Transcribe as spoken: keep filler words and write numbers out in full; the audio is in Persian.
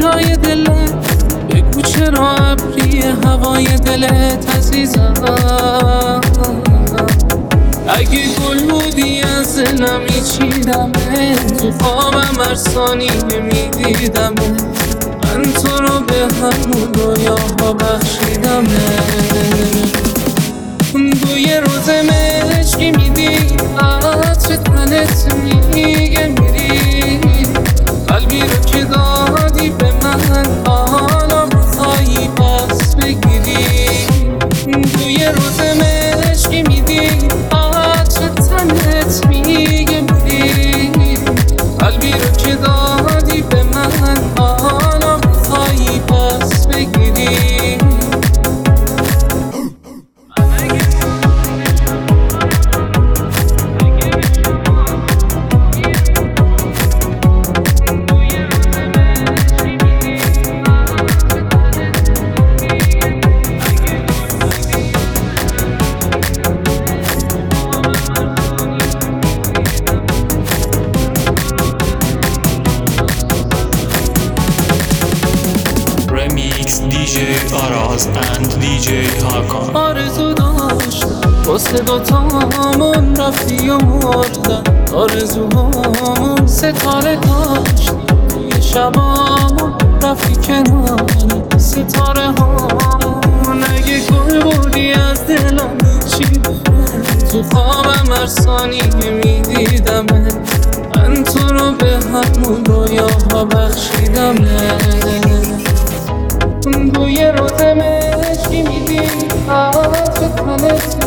کجای دلت؟ بگو چرا ابری هوای دلت عزیزم؟ اگه گل بودی از دلم میچیدمت، تو خوابم هر ثانیه میدیدمت، من تو رو به همون رویاها بخشیدمت. بوی روز مشکی میدی، عطر تنت میگه میری، قلبی رو که دادی به من حالا میخوایی پس بگیری. بوی روز مشکی میدی، عطر تنت میگه میری، قلبی رو که دادی به من حالا میخوایی پس بگیری. دی جی آراز and دی جی هاکان. آرزو داشتم واسه دوتامون رفتی و مردم، آرزوهامون ستاره داشتم توی شبامون رفتی کنار ستاره هامون. اگه گل بودی از دلم میچیدم، تو خوابم هر ثانیه میدیدمت، من تو رو به همون رویاها بخشیدمت. بوی روز مشکی میدی، عطر تنت